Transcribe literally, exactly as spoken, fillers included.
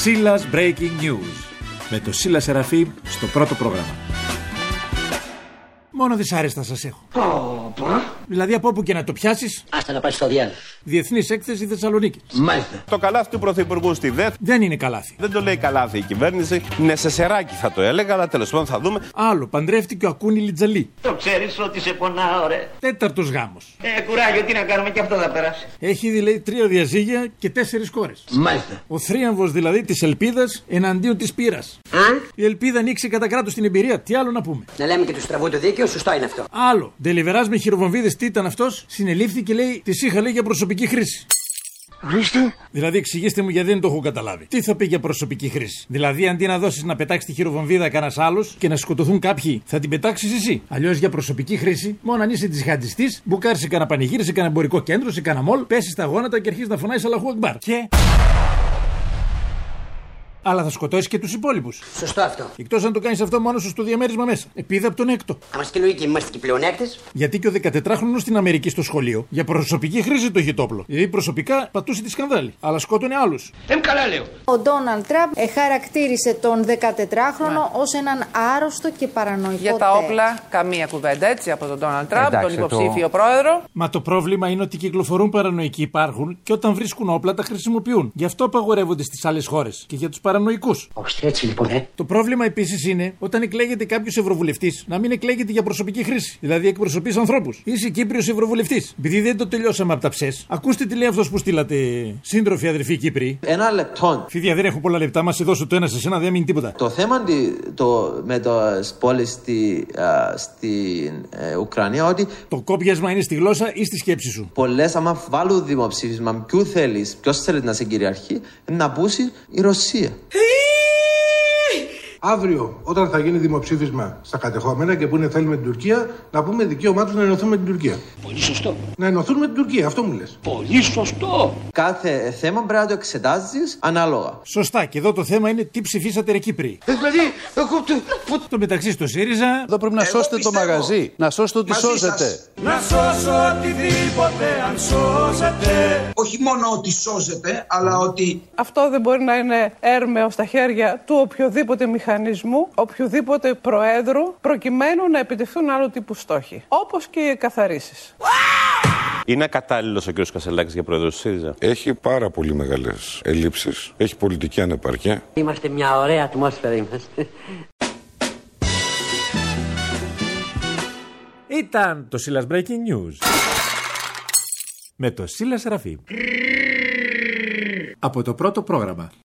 Σίλας Breaking News. Με το Σίλα Σεραφείμ στο πρώτο πρόγραμμα. Μόνο δυσάρεστα σας έχω. Πω, Δηλαδή από όπου και να το πιάσεις. άστα να πάει στο διάλογο. Διεθνής έκθεση Θεσσαλονίκης. Μάλιστα. Το καλάθι του Πρωθυπουργού στη ΔΕΘ Δεν είναι καλάθι. δεν το λέει καλάθι η κυβέρνηση. Είναι σε σεράκι θα το έλεγα, αλλά τέλος πάντων θα δούμε. Άλλο, παντρεύτηκε ο Ακούνη Λιτζαλή. Το ξέρεις ότι σε πονάω, ρε. Τέταρτος γάμος. Ε, κουράγιο, τι να κάνουμε, και αυτό θα περάσει. Έχει δηλαδή τρία διαζύγια και τέσσερις κόρες. Μάλιστα. Ο θρίαμβος δηλαδή της ελπίδας εναντίον της πείρας. Α, Η ελπίδα ανοίξει κατά κράτος την εμπειρία. Τι άλλο να πούμε. να λέμε και του στραβού το δίκαιο, σωστό είναι αυτό. Άλλο. Ντελιβεράς με χειροβομβίδες, τι ήταν αυτός. Συνελήφθη και λέει, της είχα λέει για προσωπική χρήση. Ορίστε. Δηλαδή, εξηγήστε μου γιατί δεν το έχω καταλάβει. Τι θα πει για προσωπική χρήση. Δηλαδή, αντί να δώσεις να πετάξει τη χειροβομβίδα κανένα άλλο και να σκοτωθούν κάποιοι, θα την πετάξει εσύ. Αλλιώς για προσωπική χρήση, μόνο αν είσαι τζιχαντιστής, μπουκάρει σε κανένα πανηγύρι, σε κανένα εμπορικό κέντρο, σε κανένα μολ, πέσει στα γόνατα και αρχίζει να φωνάει Αλλάχου Ακμπάρ. Και. Αλλά θα σκοτώσει και τους υπόλοιπους. Σωστό αυτό. Εκτός αν το κάνεις αυτό μόνο σου στο διαμέρισμα μέσα. Επίδα από τον έκτο. Αν μας και λογική, είμαστε και πλεονέκτες. Γιατί και ο δεκατετράχρονος στην Αμερική στο σχολείο για προσωπική χρήση το είχε το όπλο. Δηλαδή προσωπικά πατούσε τη σκανδάλη. Αλλά σκότωνε άλλους. Εμ καλά λέω. Ο Ντόναλντ Τραμπ χαρακτήρισε τον δεκατετράχρονο ως έναν άρρωστο και παρανοϊκό Για τα τέκ. όπλα, καμία κουβέντα έτσι από τον Ντόναλντ Τραμπ, τον Εντάξει, υποψήφιο πρόεδρο. Μα το πρόβλημα είναι ότι κυκλοφορούν παρανοϊκοί υπάρχουν και όταν βρίσκουν όπλα τα χρησιμοποιούν. Γι' αυτό απαγορεύονται στις άλλες χώρες και για τους παρανοϊκούς. Όχι, έτσι λοιπόν, ε. Το πρόβλημα επίσης είναι όταν εκλέγεται κάποιος ευρωβουλευτής να μην εκλέγεται για προσωπική χρήση. Δηλαδή εκπροσωπείς ανθρώπους. Είσαι Κύπριος ευρωβουλευτής. Επειδή δεν το τελειώσαμε από τα ψες, ακούστε τι λέει αυτός που στείλατε, σύντροφοι αδερφοί Κύπροι. Ένα λεπτό. Φίδια, δεν έχω πολλά λεπτά, μα σε δώσω το ένα σε σένα, δεν μείνει τίποτα. Το θέμα τη- το, με τις πόλεις στη, α, στην ε, Ουκρανία ότι Το κόπιασμα είναι στη γλώσσα ή στη σκέψη σου. πολλές άμα βάλουν δημοψήφισμα ποιου θέλεις, ποιος θέλει να σε κυριαρχεί, να πούσει η Ρωσία. Αύριο, όταν θα γίνει δημοψήφισμα στα κατεχόμενα και που είναι θέλουμε την Τουρκία, να πούμε δικαίωμά τους να ενωθούν με την Τουρκία. Πολύ σωστό. Να ενωθούν με την Τουρκία, αυτό μου λες. Πολύ σωστό. Κάθε θέμα πρέπει να το εξετάζεις ανάλογα. Σωστά, και εδώ το θέμα είναι τι ψηφίσατε ρε Κύπροι. Δηλαδή, εγώ το. Το μεταξύ στο ΣΥΡΙΖΑ. Εδώ πρέπει να σώσετε το μαγαζί, να σώσετε ό,τι σώζετε. Να σώσω οτιδήποτε αν σώζετε. Όχι μόνο ότι σώζεται, αλλά ότι Αυτό δεν μπορεί να είναι έρμεο στα χέρια του οποιοδήποτε μηχανισμού, οποιοδήποτε προέδρου, προκειμένου να επιτευχθούν άλλου τύπου στόχοι. Όπως και οι καθαρίσεις. Είναι κατάλληλος ο κ. Κασελάκης για πρόεδρος του ΣΥΡΙΖΑ. Έχει πάρα πολύ μεγάλες ελλείψεις. Έχει πολιτική ανεπάρκεια. Είμαστε μια ωραία ατμόσφαιρα, είμαστε. Ήταν το Σίλας Breaking News. Με το Σίλα Σεραφείμ. Από το πρώτο πρόγραμμα.